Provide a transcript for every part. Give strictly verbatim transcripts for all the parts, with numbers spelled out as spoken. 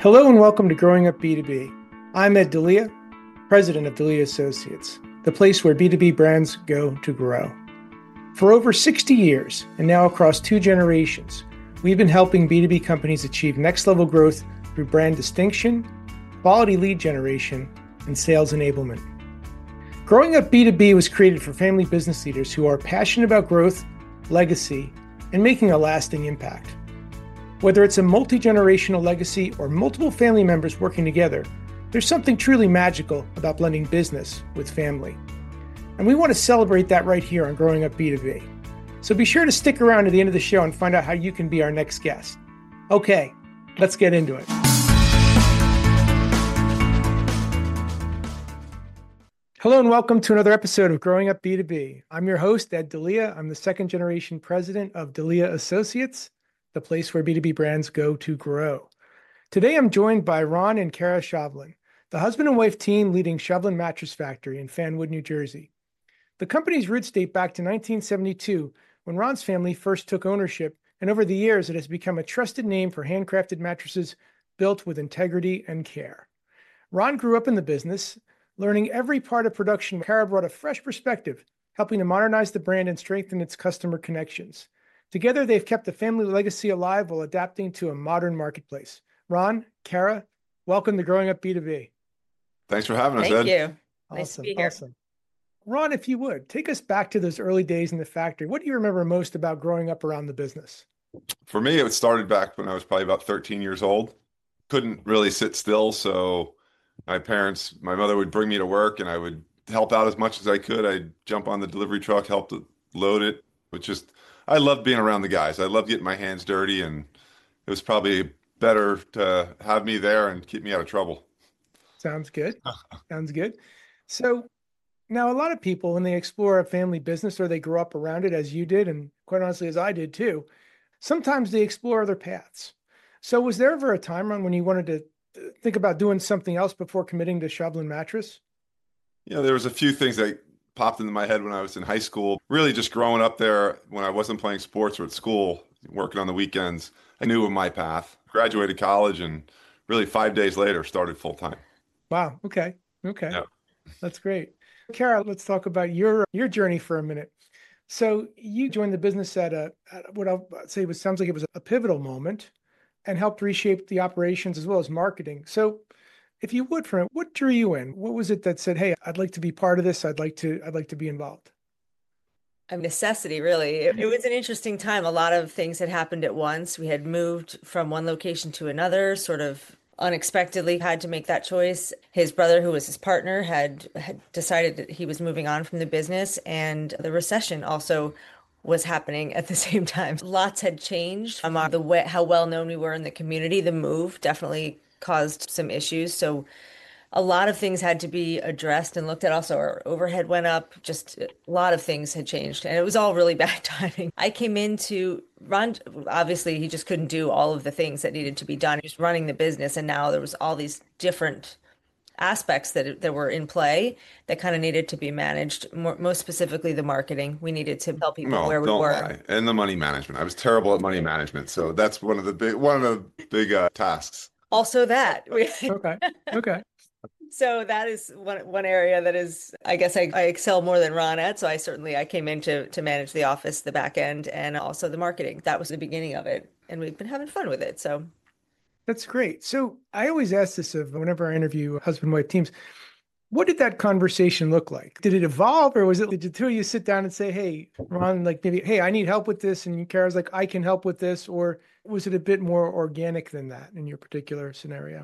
Hello and welcome to Growing Up B two B. I'm Ed D'Elia, president of D'Elia Associates, the place where B two B brands go to grow. For over sixty years, and now across two generations, we've been helping B two B companies achieve next-level growth through brand distinction, quality lead generation, and sales enablement. Growing Up B two B was created for family business leaders who are passionate about growth, legacy, and making a lasting impact. Whether it's a multi-generational legacy or multiple family members working together, there's something truly magical about blending business with family. And we want to celebrate that right here on Growing Up B two B. So be sure to stick around to the end of the show and find out how you can be our next guest. Okay, let's get into it. Hello and welcome to another episode of Growing Up B two B. I'm your host, Ed D'Elia. I'm the second generation president of D'Elia Associates, the place where B two B brands go to grow. Today, I'm joined by Ron and Kara Shovlin, the husband and wife team leading Shovlin Mattress Factory in Fanwood, New Jersey. The company's roots date back to nineteen seventy-two, when Ron's family first took ownership, and over the years, it has become a trusted name for handcrafted mattresses built with integrity and care. Ron grew up in the business, learning every part of production. Kara brought a fresh perspective, helping to modernize the brand and strengthen its customer connections. Together, they've kept the family legacy alive while adapting to a modern marketplace. Ron, Kara, welcome to Growing Up B two B. Thanks for having us, Thank Ed. you. Nice Awesome, to be here. awesome. Ron, if you would, take us back to those early days in the factory. What do you remember most about growing up around the business? For me, it started back when I was probably about thirteen years old. Couldn't really sit still, so my parents, my mother would bring me to work, and I would help out as much as I could. I'd jump on the delivery truck, help to load it, which just, I loved being around the guys. I loved getting my hands dirty, and it was probably better to have me there and keep me out of trouble. Sounds good. Sounds good. So now a lot of people, when they explore a family business or they grow up around it as you did, and quite honestly, as I did too, sometimes they explore other paths. So was there ever a time, Ron, when you wanted to think about doing something else before committing to Shovlin Mattress? You know, there was a few things that popped into my head when I was in high school. Really just growing up there when I wasn't playing sports or at school, working on the weekends, I knew of my path. Graduated college and really five days later started full time. Wow. Okay. Okay. Yeah. That's great. Kara, let's talk about your your journey for a minute. So you joined the business at a at what I'll say was sounds like it was a pivotal moment and helped reshape the operations as well as marketing. So if you would, for what drew you in? What was it that said, "Hey, I'd like to be part of this. I'd like to I'd like to be involved"? A necessity, really. It, it was an interesting time. A lot of things had happened at once. We had moved from one location to another, sort of unexpectedly had to make that choice. His brother, who was his partner, had, had decided that he was moving on from the business, and the recession also was happening at the same time. Lots had changed. Um, the way, how well known we were in the community, the move definitely caused some issues. So a lot of things had to be addressed and looked at. Also, our overhead went up. Just a lot of things had changed, and it was all really bad timing. I came into Ron, obviously, he just couldn't do all of the things that needed to be done. He was running the business, and now there was all these different aspects that that were in play that kind of needed to be managed. More, most specifically, the marketing. We needed to tell people No, where we don't were. lie. And the money management. I was terrible at money management, so that's one of the big one of the big uh, tasks. Also, that. Okay. Okay. So that is one one area that is, I guess I, I excel more than Ron at. So I certainly, I came in to, to manage the office, the back end, and also the marketing. That was the beginning of it. And we've been having fun with it. So That's great. So I always ask this of whenever I interview husband and wife teams, what did that conversation look like? Did it evolve, or was it, did the two of you sit down and say, "Hey, Ron, like maybe, hey, I need help with this," and Kara's like, "I can help with this," or was it a bit more organic than that in your particular scenario?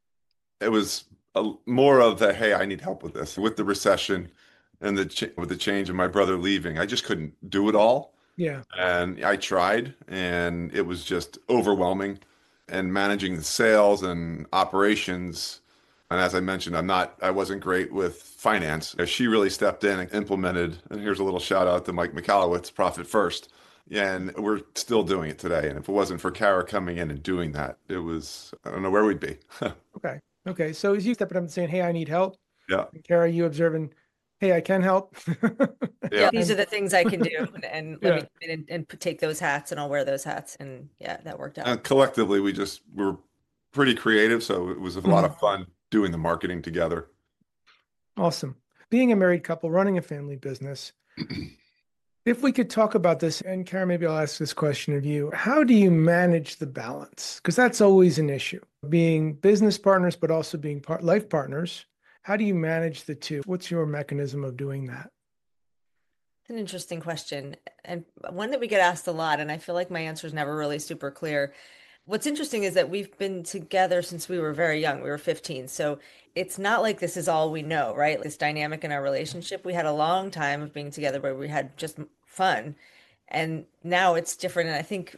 It was a, more of the, hey, I need help with this. With the recession and the ch with the change of my brother leaving, I just couldn't do it all. Yeah. And I tried, and it was just overwhelming. And managing the sales and operations. And as I mentioned, I'm not, I wasn't great with finance. She really stepped in and implemented, and here's a little shout out to Mike Michalowicz, Profit First. And we're still doing it today. And if it wasn't for Kara coming in and doing that, it was, I don't know where we'd be. Okay. Okay. So as you stepping up and saying, "Hey, I need help," Yeah. and Kara, you observing, "Hey, I can help." yeah, these are the things I can do, and, and let Yeah. me come in and, and take those hats, and I'll wear those hats. And yeah, that worked out. And collectively, we just were pretty creative, so it was a lot Mhm. of fun doing the marketing together. Awesome. Being a married couple, running a family business, if we could talk about this, and Karen, maybe I'll ask this question of you. How do you manage the balance? Because that's always an issue. Being business partners, but also being part life partners. How do you manage the two? What's your mechanism of doing that? It's an interesting question, and one that we get asked a lot, and I feel like my answer is never really super clear. What's interesting is that we've been together since we were very young. We were fifteen. So it's not like this is all we know, right? This dynamic in our relationship. We had a long time of being together where we had just fun. And now it's different. And I think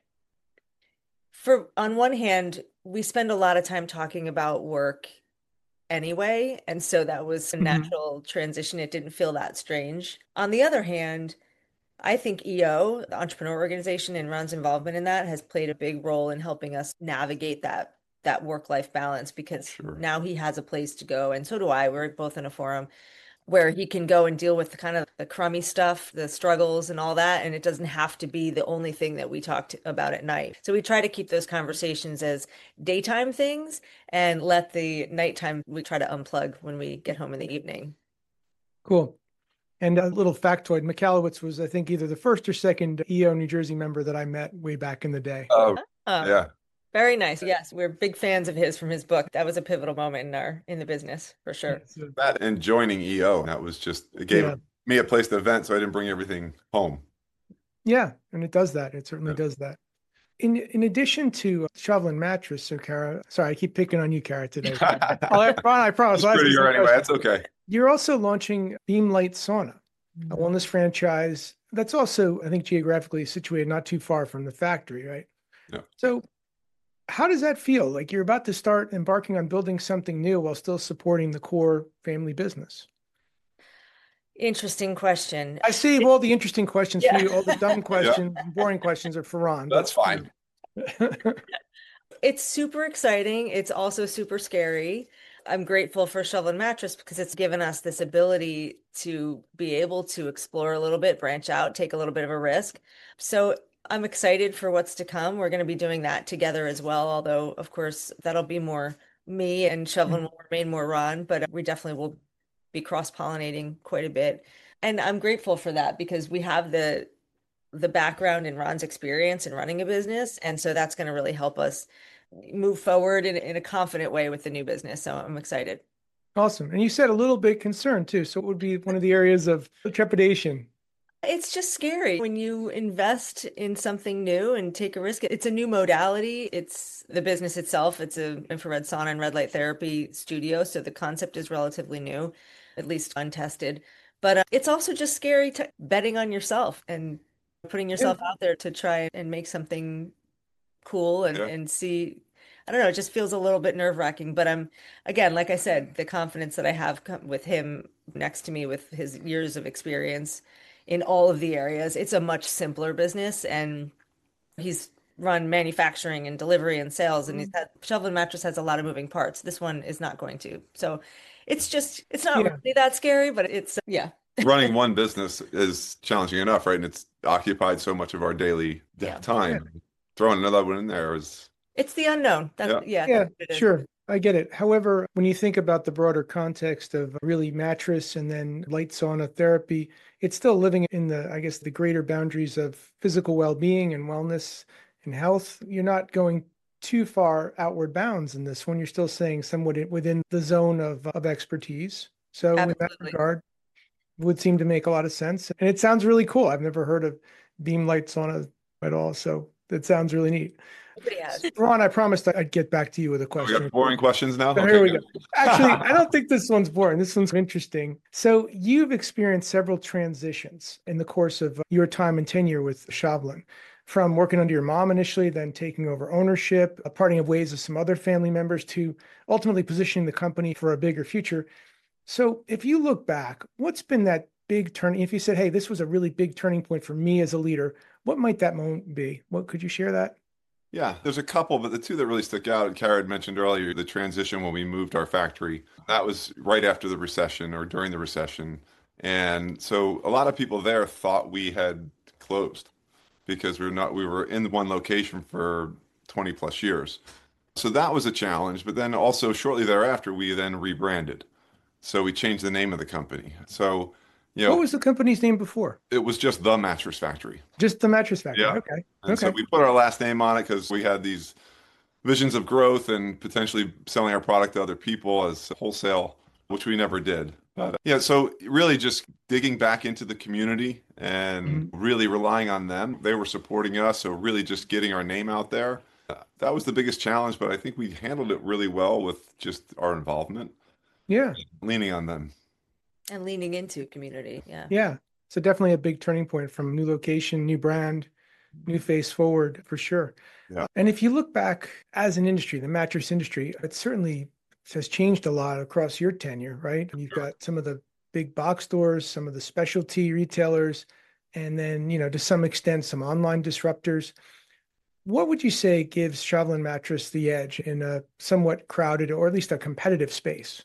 for on one hand, we spend a lot of time talking about work anyway. And so that was a Mhm. natural transition. It didn't feel that strange. On the other hand, I think E O, the entrepreneur organization, and Ron's involvement in that has played a big role in helping us navigate that that work-life balance because Sure. now he has a place to go, and so do I. We're both in a forum where he can go and deal with the kind of the crummy stuff, the struggles and all that, and it doesn't have to be the only thing that we talked about at night. So we try to keep those conversations as daytime things and let the nighttime we try to unplug when we get home in the evening. Cool. And a little factoid, Michalowicz was, I think, either the first or second E O New Jersey member that I met way back in the day. Oh, Oh, yeah. very nice. Yes, we're big fans of his from his book. That was a pivotal moment in our in the business for Yeah, sure. so- That and joining E O, that was just, it gave yeah, me a place to vent, so I didn't bring everything home. yeah, and it does that. It certainly Yeah. does that. In in addition to Shoveling Mattress, so Kara, sorry, I keep picking on you, Kara, today. I'll, Ron, I promise, It's I'll ask you some prettier anyway. questions. That's okay. You're also launching Beam Light Sauna, a wellness franchise that's also, I think, geographically situated not too far from the factory, right? Yeah. So how does that feel? Like you're about to start embarking on building something new while still supporting the core family business. Interesting question. I save all the interesting questions for Yeah. you. All the dumb Yeah, questions, boring questions are for Ron, but that's fine. It's super exciting. It's also super scary. I'm grateful for Shovel and Mattress because it's given us this ability to be able to explore a little bit, branch out, take a little bit of a risk. So I'm excited for what's to come. We're going to be doing that together as well, although, of course, that'll be more me and Shovel will remain more Ron, but we definitely will be cross-pollinating quite a bit. And I'm grateful for that because we have the the background in Ron's experience in running a business. And so that's going to really help us move forward in, in a confident way with the new business. So I'm excited. Awesome. And you said a little bit concerned too. So it would be one of the areas of trepidation. It's just scary when you invest in something new and take a risk. It's a new modality. It's the business itself. It's a infrared sauna and red light therapy studio. So the concept is relatively new, at least untested. But uh, it's also just scary to betting on yourself and putting Yeah. yourself out there to try and make something cool and Yeah. and see. I don't know, it just feels a little bit nerve-wracking, but I'm again, like I said, the confidence that I have co- with him next to me with his years of experience in all of the areas, it's a much simpler business and he's run manufacturing and delivery and sales and he's had Shovel and Mattress has a lot of moving parts. This one is not going to. So it's just it's not Yeah. really that scary, but it's yeah. Running one business is challenging enough, right? And it's occupied so much of our daily Yeah. Yeah. time. Throwing another one in there is, It's the unknown. That's yeah. yeah, Yeah, that's what it is. sure. I get it. However, when you think about the broader context of really mattress and then light sauna therapy, it's still living in the, I guess, the greater boundaries of physical well-being and wellness and health. You're not going too far outward bounds in this one. You're still staying somewhat in- within the zone of, of expertise. So in that Absolutely. regard, would seem to make a lot of sense. And it sounds really cool. I've never heard of beam light sauna at all. So that sounds really neat. Nobody has. Ron, I promised I'd get back to you with a We question. got boring questions now? So Okay, here we go. good. Actually, I don't think this one's boring. This one's interesting. So you've experienced several transitions in the course of your time and tenure with Shovlin, from working under your mom initially, then taking over ownership, a parting of ways with some other family members, to ultimately positioning the company for a bigger future. So if you look back, what's been that big turning? If you said, hey, this was a really big turning point for me as a leader, what might that moment be? What could you share that? Yeah, there's a couple, but the two that really stuck out, Kara had mentioned earlier, the transition when we moved our factory. That was right after the recession or during the recession. And so a lot of people there thought we had closed because we were not, we were in one location for twenty plus years. So that was a challenge. But then also shortly thereafter, we then rebranded. So we changed the name of the company. So, you What know, was the company's name before? it was just the Mattress Factory. Just the Mattress Factory. Yeah. Okay. And so Okay. we put our last name on it because we had these visions of growth and potentially selling our product to other people as wholesale, which we never did. But yeah, so really just digging back into the community and Mhm. really relying on them. They were supporting us, so really just getting our name out there. Uh, That was the biggest challenge, but I think we handled it really well with just our involvement, Yeah. leaning on them. And leaning into community. Yeah. Yeah. So definitely a big turning point from new location, new brand, new face forward for sure. Yeah. And if you look back as an industry, the mattress industry, it certainly has changed a lot across your tenure, right? You've got some of the big box stores, some of the specialty retailers, and then, you know, to some extent, some online disruptors. What would you say gives Chauvelin Mattress the edge in a somewhat crowded or at least a competitive space?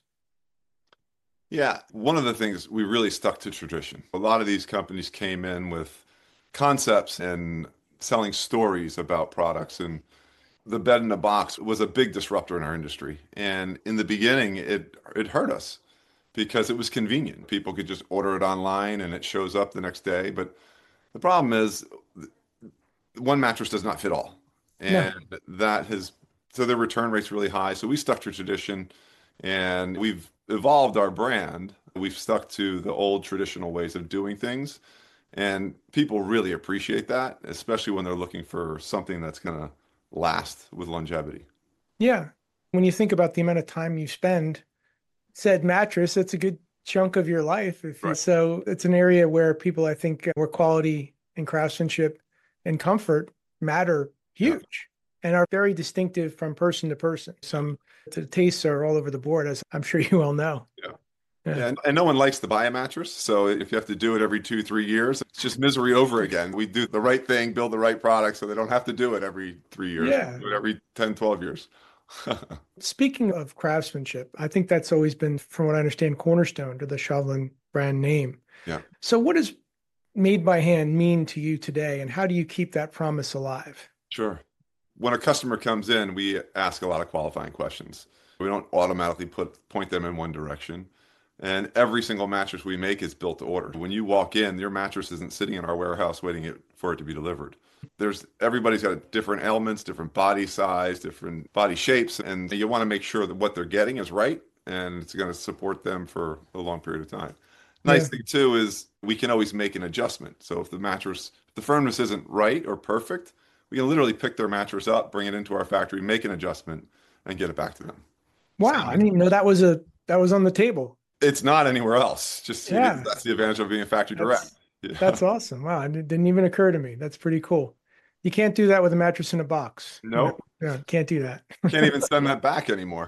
Yeah, one of the things we really stuck to tradition. A lot of these companies came in with concepts and selling stories about products, and the bed in a box was a big disruptor in our industry. And in the beginning, it it hurt us because it was convenient. People could just order it online and it shows up the next day. But the problem is one mattress does not fit all. No. And that has, so the return rate's really high. So we stuck to tradition and we've evolved our brand. We've stuck to the old traditional ways of doing things. And people really appreciate that, especially when they're looking for something that's going to last with longevity. Yeah. When you think about the amount of time you spend said mattress, it's a good chunk of your life. If you, Right. so it's an area where people, I think, where quality and craftsmanship and comfort matter Yeah. huge and are very distinctive from person to person. Some the tastes are all over the board, as I'm sure you all know. Yeah. Yeah. Yeah, and, and no one likes to buy a mattress. So if you have to do it every two, three years, it's just misery over again. We do the right thing, build the right product so they don't have to do it every three years, Yeah. do it every ten, twelve years. Speaking of craftsmanship, I think that's always been, from what I understand, cornerstone to the Chauvelin brand name. Yeah, So what does made by hand mean to you today, and how do you keep that promise alive? sure. When a customer comes in, we ask a lot of qualifying questions. We don't automatically put point them in one direction. And every single mattress we make is built to order. When you walk in, your mattress isn't sitting in our warehouse waiting it, for it to be delivered. There's everybody's got different elements, different body size, different body shapes, and you want to make sure that what they're getting is right and it's going to support them for a long period of time. Yeah. Nice thing too is we can always make an adjustment. So if the mattress, if the firmness isn't right or perfect, we can literally pick their mattress up, bring it into our factory, make an adjustment, and get it back to them. Wow, Same I as didn't even know that was a that was on the table. it's not anywhere else. Just you know, Yeah, that's the advantage of being a factory direct. that's Yeah. that's awesome. Wow, it didn't even occur to me. That's pretty cool. You can't do that with a mattress in a box. No, Nope. no, can't do that. Can't even send that back anymore.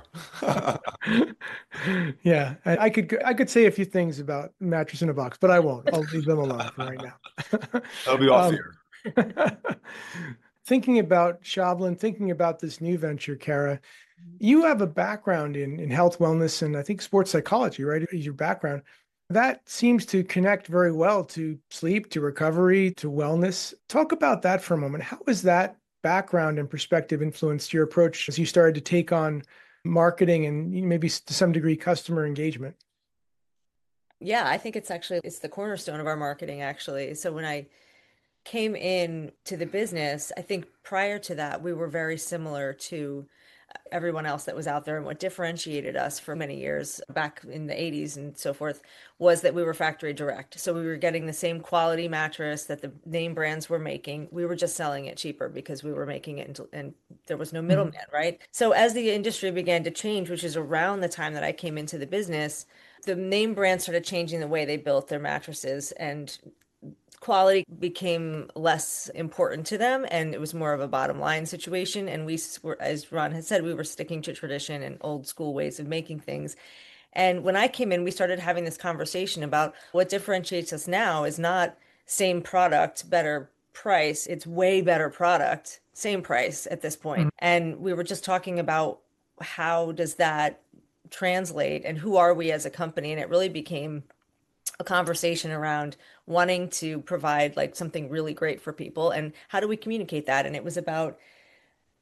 Yeah, I, I could I could say a few things about mattress in a box, but I won't. I'll leave them alone for right now. That'll be off Um, here. thinking about Chauvelin, thinking about this new venture, Kara, you have a background in in health, wellness, and I think sports psychology, right? Is your background. That seems to connect very well to sleep, to recovery, to wellness. Talk about that for a moment. How has that background and perspective influenced your approach as you started to take on marketing and maybe to some degree customer engagement? Yeah, I think it's actually it's the cornerstone of our marketing actually. So when I came in to the business, I think prior to that, we were very similar to everyone else that was out there. And what differentiated us for many years back in the eighties and so forth was that we were factory direct. So we were getting the same quality mattress that the name brands were making. We were just selling it cheaper because we were making it and, and there was no Mhm. middleman, right? So as the industry began to change, which is around the time that I came into the business, the name brands started changing the way they built their mattresses and quality became less important to them and it was more of a bottom line situation and we were, as Ron had said, we were sticking to tradition and old school ways of making things. And when I came in, we started having this conversation about what differentiates us now is not same product, better price. It's way better product, same price at this Mhm. point. And we were just talking about how does that translate and who are we as a company? And it really became a conversation around wanting to provide like something really great for people and how do we communicate that? And it was about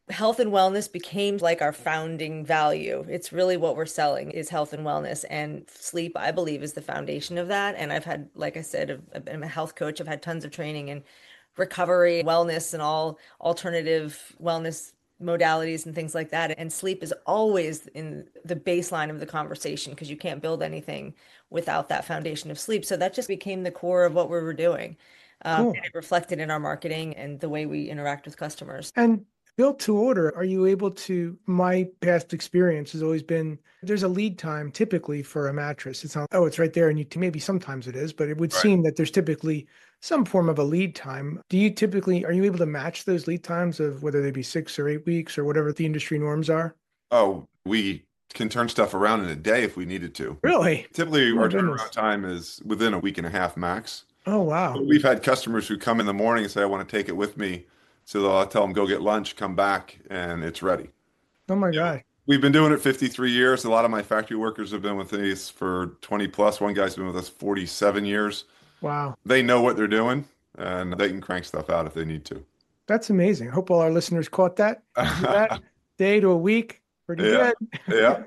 health and wellness became like our founding value. It's really what we're selling is health and wellness, and sleep, I believe, is the foundation of that. And I've had, like I said, I've been a health coach. I've had tons of training in recovery, wellness, and all alternative wellness modalities and things like that. And sleep is always in the baseline of the conversation because you can't build anything without that foundation of sleep. So that just became the core of what we were doing. Um, Cool. and it reflected in our marketing and the way we interact with customers. And built to order, are you able to? My past experience has always been there's a lead time typically for a mattress. It's not, oh, it's right there. And you maybe sometimes it is, but it would Right. seem that there's typically some form of a lead time. Do you typically, are you able to match those lead times of whether they be six or eight weeks or whatever the industry norms are? Oh, we can turn stuff around in a day if we needed to. Really? Typically, Oh my our turnaround goodness. time is within a week and a half max. Oh, But wow. we've had customers who come in the morning and say, I want to take it with me. So I'll tell them, go get lunch, come back, and it's ready. Oh my You know, God. we've been doing it fifty-three years. A lot of my factory workers have been with us for twenty plus. One guy's been with us forty-seven years. Wow. They know what they're doing and they can crank stuff out if they need to. That's amazing. I hope all our listeners caught that. You do that day to a week. Pretty Yeah. good. Yeah.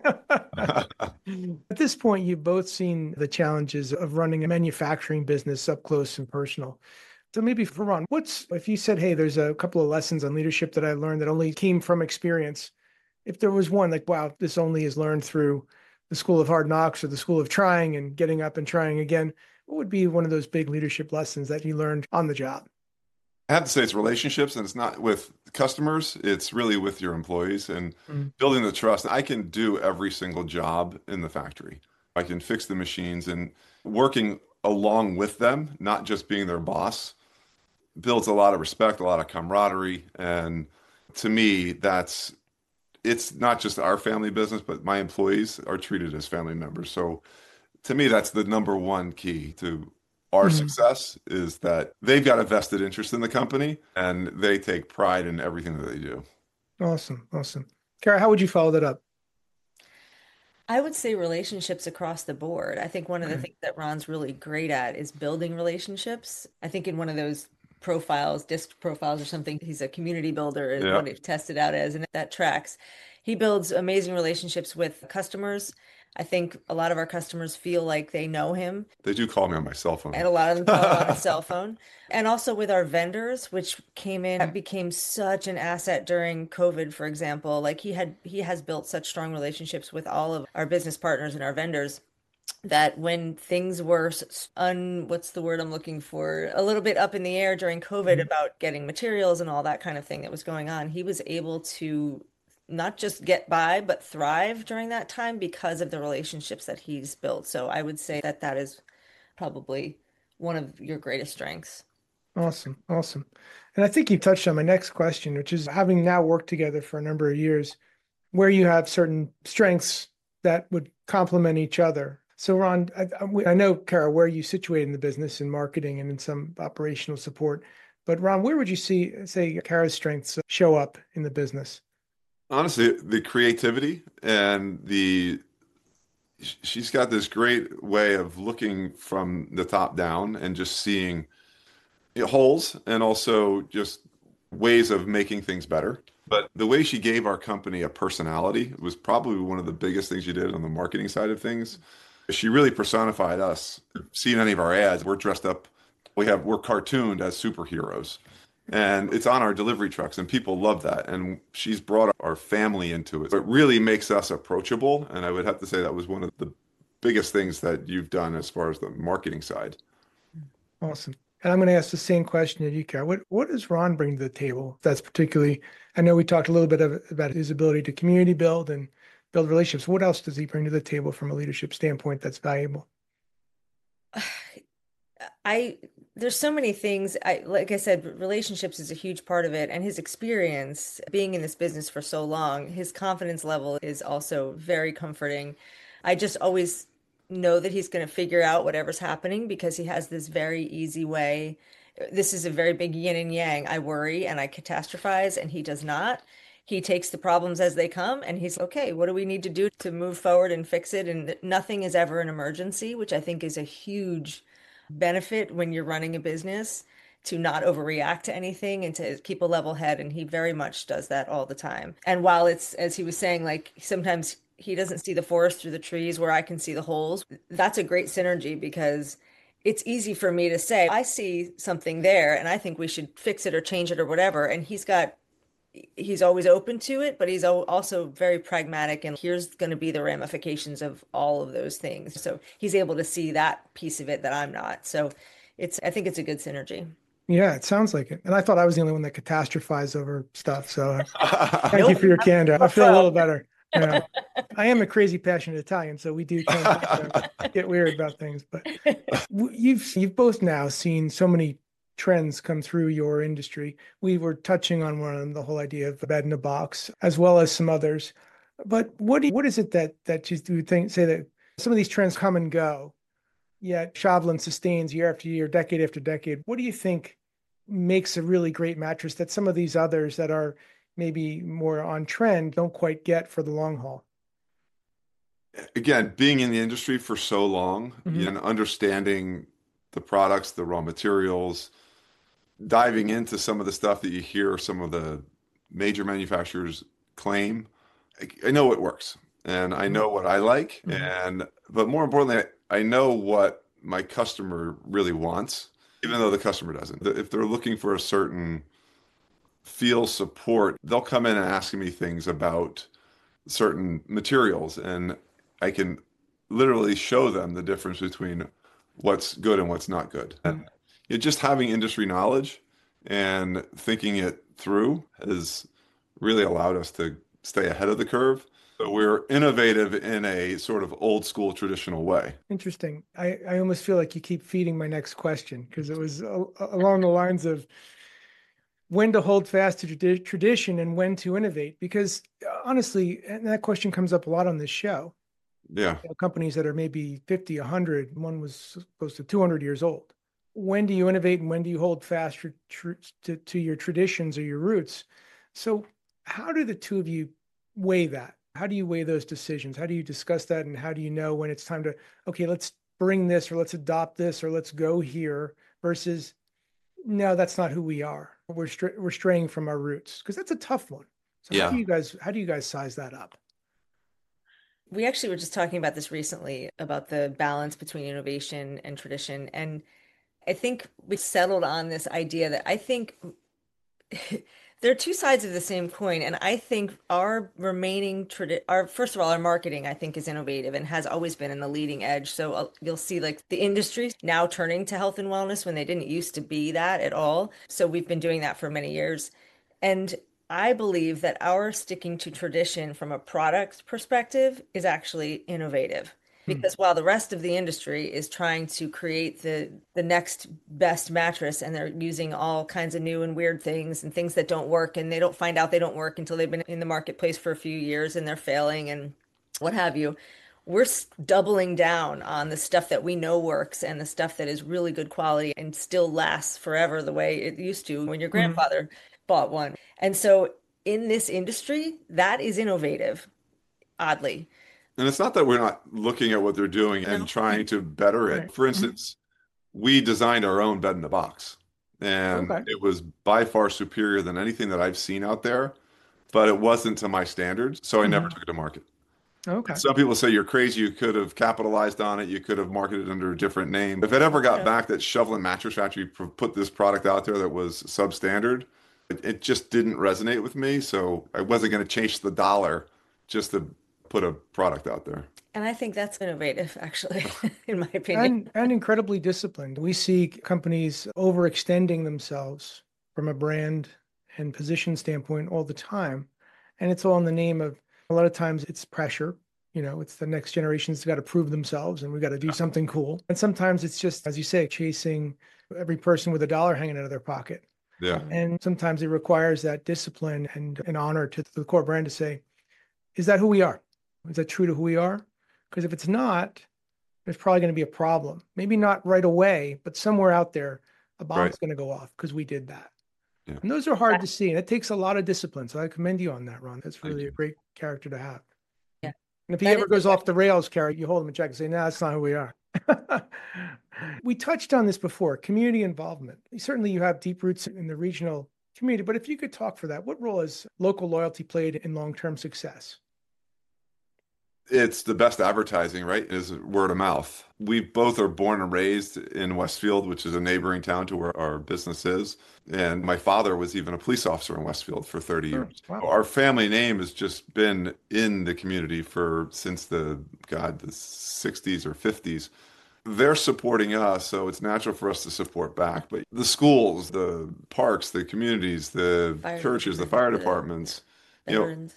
At this point, you've both seen the challenges of running a manufacturing business up close and personal. So maybe for Ron, what's if you said, hey, there's a couple of lessons on leadership that I learned that only came from experience. If there was one, like, wow, this only is learned through the school of hard knocks or the school of trying and getting up and trying again, what would be one of those big leadership lessons that you learned on the job? I have to say it's relationships and it's not with customers, it's really with your employees and Mm. building the trust. I can do every single job in the factory. I can fix the machines and working along with them, not just being their boss, builds a lot of respect, a lot of camaraderie. And to me, that's it's not just our family business, but my employees are treated as family members. So to me, that's the number one key to our Mhm. success is that they've got a vested interest in the company and they take pride in everything that they do. Awesome. Awesome. Kara, how would you follow that up? I would say relationships across the board. I think one of the things that Ron's really great at is building relationships. I think in one of those profiles, disc profiles or something, he's a community builder is Yeah, what it tested out as, and that tracks. He builds amazing relationships with customers. I think a lot of our customers feel like they know him, they do call me on my cell and phone. a lot of them call him on his cell phone. And also with our vendors, which came in, that became such an asset during COVID, for example. Like he had, he has built such strong relationships with all of our business partners and our vendors that when things were s- un, what's the word I'm looking for, a little bit up in the air during COVID Mhm. about getting materials and all that kind of thing that was going on, he was able to not just get by, but thrive during that time because of the relationships that he's built. So I would say that that is probably one of your greatest strengths. Awesome. Awesome. And I think you touched on my next question, which is having now worked together for a number of years, where you have certain strengths that would complement each other. So, Ron, I, I I know, Kara, where you situate in the business in marketing and in some operational support. But, Ron, where would you see, say, Kara's strengths show up in the business? Honestly, the creativity and the she's got this great way of looking from the top down and just seeing holes and also just ways of making things better. But the way she gave our company a personality was probably one of the biggest things she did on the marketing side of things. She really personified us. Seen any of our ads, we're dressed up. We have we're cartooned as superheroes. And it's on our delivery trucks, and people love that. And she's brought our family into it. So it really makes us approachable. And I would have to say that was one of the biggest things that you've done as far as the marketing side. Awesome. And I'm going to ask the same question to you, Kara. What, what does Ron bring to the table that's particularly, I know we talked a little bit of, about his ability to community build and build relationships. What else does he bring to the table from a leadership standpoint that's valuable? I there's so many things. I like I said, relationships is a huge part of it, and his experience being in this business for so long, his confidence level is also very comforting. I just always know that he's going to figure out whatever's happening because he has this very easy way. This is a very big yin and yang. I worry and I catastrophize, and he does not. He takes the problems as they come and he's okay, what do we need to do to move forward and fix it? And nothing is ever an emergency, which I think is a huge benefit when you're running a business to not overreact to anything and to keep a level head. And he very much does that all the time. And while it's, as he was saying, like sometimes he doesn't see the forest through the trees where I can see the holes, that's a great synergy because it's easy for me to say, I see something there and I think we should fix it or change it or whatever. And he's got, he's always open to it, but he's also very pragmatic and here's going to be the ramifications of all of those things. So he's able to see that piece of it that I'm not. So it's, I think it's a good synergy. Yeah, it sounds like it. And I thought I was the only one that catastrophized over stuff. So thank Nope. you for your candor. I feel a little better. You know, I am a crazy passionate Italian, so we do tend to get weird about things. But you've you've both now seen so many trends come through your industry. We were touching on one of them, the whole idea of the bed in a box, as well as some others. But what do you, what is it that that you do think say that some of these trends come and go, yet Chauvelin sustains year after year, decade after decade? What do you think makes a really great mattress that some of these others that are maybe more on trend don't quite get for the long haul? Again, being in the industry for so long, Mhm. and understanding the products, the raw materials, diving into some of the stuff that you hear some of the major manufacturers claim, I, I know it works and I know what I like. Mhm. And, but more importantly, I, I know what my customer really wants, even though the customer doesn't. If they're looking for a certain feel support, they'll come in and ask me things about certain materials, and I can literally show them the difference between what's good and what's not good. And it, just having industry knowledge and thinking it through has really allowed us to stay ahead of the curve. So we're innovative in a sort of old school traditional way. Interesting. I, I almost feel like you keep feeding my next question because it was a, along the lines of when to hold fast to tradi- tradition and when to innovate. Because uh, honestly, and that question comes up a lot on this show. Yeah. You know, companies that are maybe fifty, one hundred, one was close to two hundred years old. When do you innovate and when do you hold fast tr- tr- to, to your traditions or your roots? So how do the two of you weigh that? How do you weigh those decisions? How do you discuss that? And how do you know when it's time to, okay, let's bring this or let's adopt this or let's go here versus, no, that's not who we are. We're, str- we're straying from our roots because that's a tough one. So how Yeah. do you guys, how do you guys size that up? We actually were just talking about this recently about the balance between innovation and tradition. And I think we settled on this idea that I think there are two sides of the same coin. And I think our remaining tradi our first of all, our marketing, I think, is innovative and has always been in the leading edge. So uh, you'll see like the industry now turning to health and wellness when they didn't used to be that at all. So we've been doing that for many years. And I believe that our sticking to tradition from a product perspective is actually innovative. Hmm. Because while the rest of the industry is trying to create the the next best mattress and they're using all kinds of new and weird things and things that don't work and they don't find out they don't work until they've been in the marketplace for a few years and they're failing and what have you. We're s- doubling down on the stuff that we know works and the stuff that is really good quality and still lasts forever the way it used to when your Mhm. grandfather bought one. And so in this industry, that is innovative, oddly. And it's not that we're not looking at what they're doing and No. trying to better Right. it. For instance, we designed our own bed in a box, and Okay. it was by far superior than anything that I've seen out there, but it wasn't to my standards, so I never Mhm. took it to market. Okay. Some people say you're crazy. You could have capitalized on it. You could have marketed it under a different name. If it ever got Yeah. back that Shovelin Mattress Factory p- put this product out there that was substandard, it, it just didn't resonate with me. So I wasn't going to chase the dollar just to put a product out there. And I think that's innovative, actually, in my opinion. And and incredibly disciplined. We see companies overextending themselves from a brand and position standpoint all the time. And it's all in the name of a lot of times it's pressure. You know, it's the next generation's got to prove themselves and we got to do something cool. And sometimes it's just, as you say, chasing every person with a dollar hanging out of their pocket. Yeah. And sometimes it requires that discipline and an honor to the core brand to say, is that who we are? Is that true to who we are? Because if it's not, there's probably going to be a problem. Maybe not right away, but somewhere out there, a bomb's Right. going to go off because we did that. Yeah. And those are hard to see. And it takes a lot of discipline. So I commend you on that, Ron. That's Thank really a you. great character to have. Yeah. And if he That ever is goes the off the rails, Carrie, you hold him in check and say, no, that's not who we are. We touched on this before, community involvement. Certainly you have deep roots in the regional community, but if you could talk for that, what role has local loyalty played in long-term success? It's the best advertising, right? Is word of mouth. We both are born and raised in Westfield, which is a neighboring town to where our business is. And my father was even a police officer in Westfield for thirty Sure. years. Wow. Our family name has just been in the community for since the, God, the sixties or fifties. They're supporting us, so it's natural for us to support back. But the schools, the parks, the communities, the Fire churches, the department, fire the departments, you know, veterans.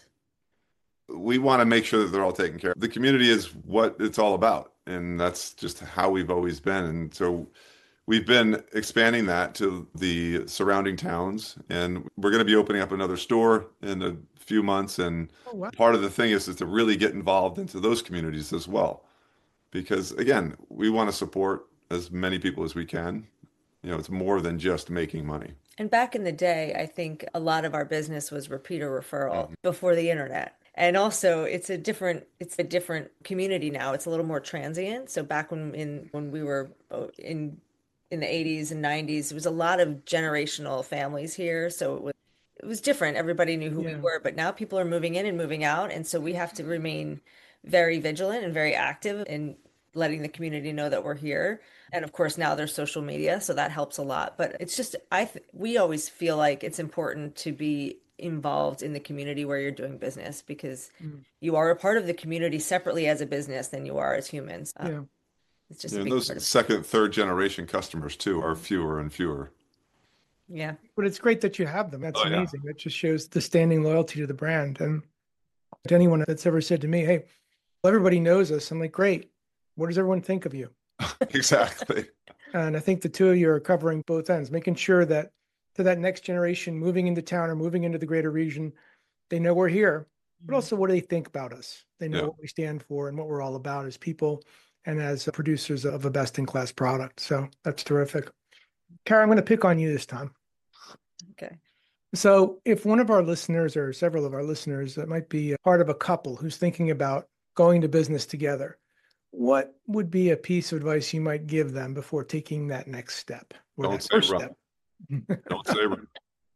we want to make sure that they're all taken care of. The community is what it's all about, and that's just how we've always been. And so we've been expanding that to the surrounding towns, and we're going to be opening up another store in a few months. And Oh, wow. part of the thing is, is to really get involved into those communities as well. Because again, we want to support as many people as we can. You know, it's more than just making money. And back in the day, I think a lot of our business was repeater referral Mhm. before the internet. And also it's a different it's a different community now. It's a little more transient. So back when in when we were oh, in in the eighties and nineties, there was a lot of generational families here. So it was it was different. Everybody knew who we Yeah. were, but now people are moving in and moving out, and so we have to remain very vigilant and very active in letting the community know that we're here. And of course, now there's social media, so that helps a lot. But it's just, I th we always feel like it's important to be involved in the community where you're doing business because Mm. you are a part of the community separately as a business than you are as humans. Uh, Yeah. it's just You a know, and big part those of, second, third generation customers too are fewer and fewer. yeah. But it's great that you have them. That's Oh yeah. amazing. That just shows the standing loyalty to the brand. And to anyone that's ever said to me, hey, well, everybody knows us, I'm like, great. What does everyone think of you? Exactly. And I think the two of you are covering both ends, making sure that to that next generation moving into town or moving into the greater region, they know we're here, but also what do they think about us? They know Yeah. what we stand for and what we're all about as people and as producers of a best-in-class product. So that's terrific. Kara, I'm going to pick on you this time. Okay. So if one of our listeners or several of our listeners that might be a part of a couple who's thinking about going to business together, what would be a piece of advice you might give them before taking that next step or Don't that say first run. step? Don't say run.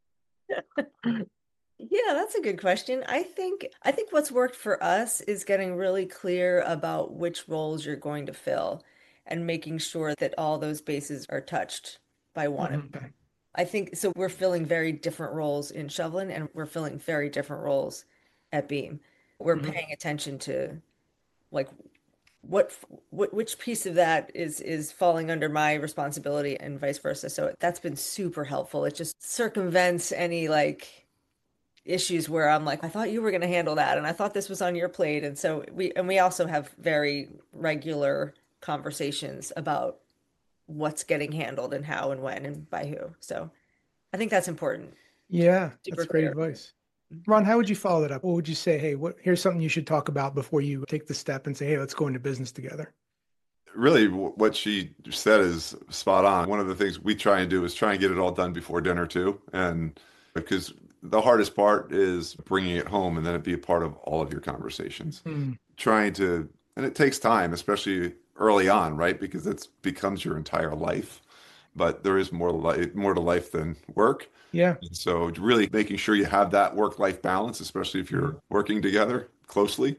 Yeah, that's a good question. I think I think what's worked for us is getting really clear about which roles you're going to fill and making sure that all those bases are touched by one of Mhm. I think so. We're filling very different roles in Shovelin, and we're filling very different roles at Beam. We're Mhm. paying attention to like what what which piece of that is is falling under my responsibility and vice versa. So that's been super helpful. It just circumvents any like issues where I'm like, I thought you were going to handle that, and I thought this was on your plate. And so we and we also have very regular conversations about what's getting handled and how and when and by who. So I think that's important. Yeah, Super that's great clear. advice. Ron, how would you follow that up? What would you say? Hey, what, here's something you should talk about before you take the step and say, hey, let's go into business together. Really, w- what she said is spot on. One of the things we try and do is try and get it all done before dinner too. And because the hardest part is bringing it home and then it be a part of all of your conversations. Mm. Trying to, and it takes time, especially early on, right? Because it becomes your entire life. But there is more life, more to life than work. Yeah. And so really making sure you have that work-life balance, especially if you're working together closely.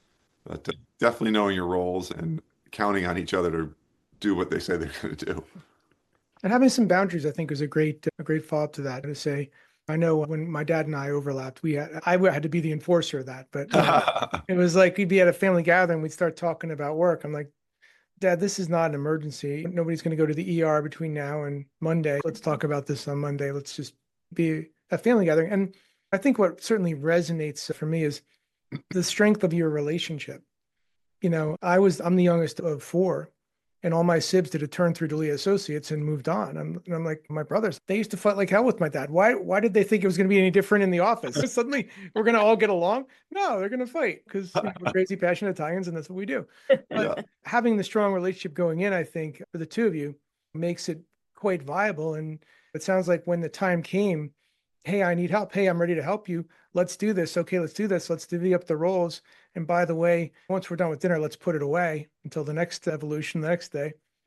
But uh, definitely knowing your roles and counting on each other to do what they say they're going to do. And having some boundaries, I think, is a great a great follow-up to that. To say, I know when my dad and I overlapped, we had I had to be the enforcer of that, but you know, it was like we'd be at a family gathering, we'd start talking about work. I'm like, Dad, this is not an emergency. Nobody's going to go to the E R between now and Monday. Let's talk about this on Monday. Let's just be a family gathering. And I think what certainly resonates for me is the strength of your relationship. You know, I was I'm the youngest of four, and all my sibs did a turn through Delia Associates and moved on. I'm, and I'm like, my brothers, they used to fight like hell with my dad. Why why did they think it was going to be any different in the office? Suddenly we're going to all get along? No, they're going to fight because you know, we're crazy, passionate Italians, and that's what we do. Yeah. But having the strong relationship going in, I think, for the two of you makes it quite viable. And it sounds like when the time came, hey, I need help. Hey, I'm ready to help you. Let's do this. Okay, let's do this. Let's divvy up the roles. And by the way, once we're done with dinner, let's put it away until the next evolution the next day.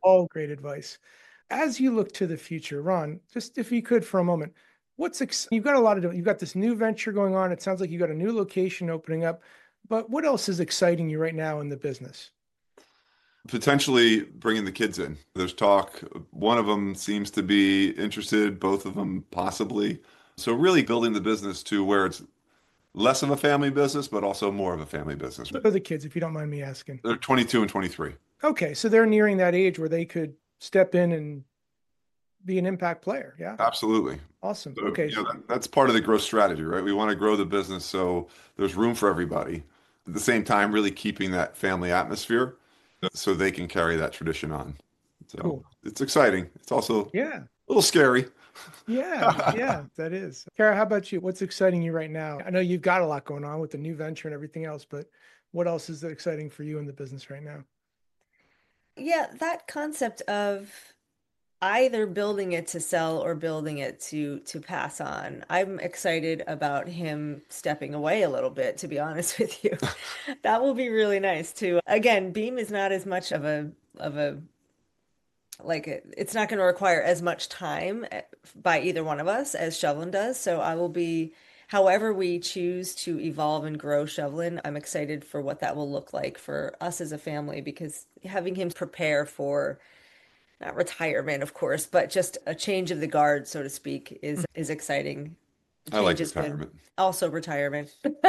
All great advice. As you look to the future, Ron, just if you could for a moment, what's ex- you've got a lot of you've got this new venture going on. It sounds like you've got a new location opening up, but what else is exciting you right now in the business? Potentially bringing the kids in. There's talk. One of them seems to be interested, both of them possibly. So really building the business to where it's less of a family business, but also more of a family business. What are the kids, if you don't mind me asking? They're twenty-two and twenty-three. Okay, so they're nearing that age where they could step in and be an impact player. Yeah. Absolutely. Awesome. So, okay. You know, that, that's part of the growth strategy, right? We want to grow the business so there's room for everybody. At the same time, really keeping that family atmosphere so they can carry that tradition on. So Cool. It's exciting. It's also Yeah. a little scary. Yeah, yeah, that is. Kara, how about you? What's exciting you right now? I know you've got a lot going on with the new venture and everything else, but what else is exciting for you in the business right now? Yeah, that concept of either building it to sell or building it to to pass on. I'm excited about him stepping away a little bit, to be honest with you. That will be really nice too. Again, Beam is not as much of a of a like it, it's not going to require as much time by either one of us as Shovelin does. So I will be, however we choose to evolve and grow Shovelin, I'm excited for what that will look like for us as a family, because having him prepare for not retirement, of course, but just a change of the guard, so to speak, is is exciting. I like Change has been retirement. also retirement.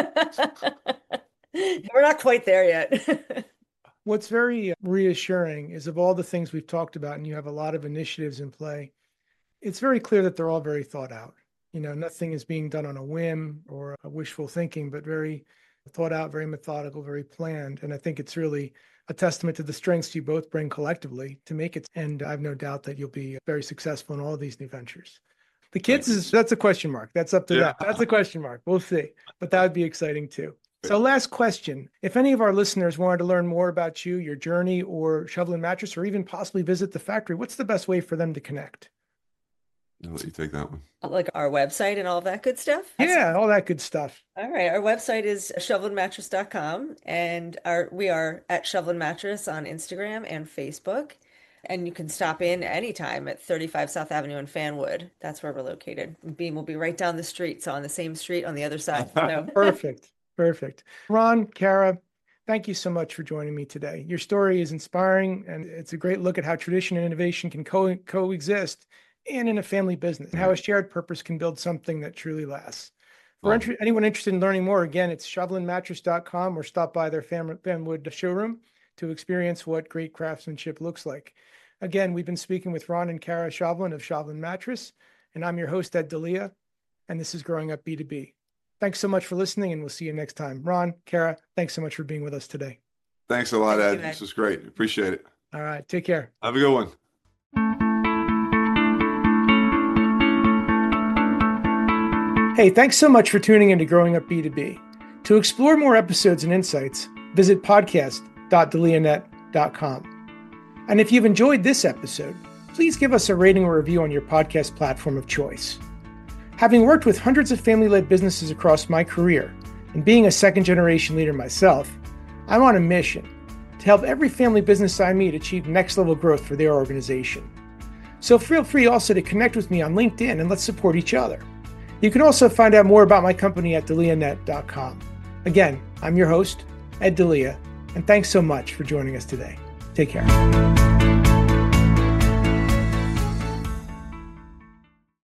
We're not quite there yet. What's very reassuring is of all the things we've talked about, and you have a lot of initiatives in play, it's very clear that they're all very thought out. You know, nothing is being done on a whim or a wishful thinking, but very thought out, very methodical, very planned. And I think it's really a testament to the strengths you both bring collectively to make it. And I have no doubt that you'll be very successful in all these new ventures. The kids, is that's a question mark. That's up to Yeah. them. That's a question mark. We'll see. But that would be exciting too. So last question. If any of our listeners wanted to learn more about you, your journey, or Shovelin Mattress, or even possibly visit the factory, what's the best way for them to connect? I'll let you take that one. Like our website and all that good stuff. Yeah, all that good stuff. All right. Our website is shovelin mattress dot com, and our we are at Shovelin Mattress on Instagram and Facebook. And you can stop in anytime at thirty-five South Avenue in Fanwood. That's where we're located. Beam will be right down the street, so on the same street on the other side. So. Perfect. Perfect. Ron, Kara, thank you so much for joining me today. Your story is inspiring, and it's a great look at how tradition and innovation can co- coexist and in a family business, and how a shared purpose can build something that truly lasts. For Wow. inter- anyone interested in learning more, again, it's shovelin mattress dot com, or stop by their Fan- Fanwood showroom to experience what great craftsmanship looks like. Again, we've been speaking with Ron and Kara Shovelin of Shovelin Mattress, and I'm your host, Ed D'Elia, and this is Growing Up B two B. Thanks so much for listening, and we'll see you next time. Ron, Kara, thanks so much for being with us today. Thanks a lot, Thank Ed. you, Ed. This was great. Appreciate it. All right, take care. Have a good one. Hey, thanks so much for tuning in to Growing Up B two B. To explore more episodes and insights, visit podcast dot delianet dot com. And if you've enjoyed this episode, please give us a rating or review on your podcast platform of choice. Having worked with hundreds of family-led businesses across my career, and being a second-generation leader myself, I'm on a mission to help every family business I meet achieve next-level growth for their organization. So feel free also to connect with me on LinkedIn, and let's support each other. You can also find out more about my company at delianet dot com. Again, I'm your host, Ed D'Elia, and thanks so much for joining us today. Take care.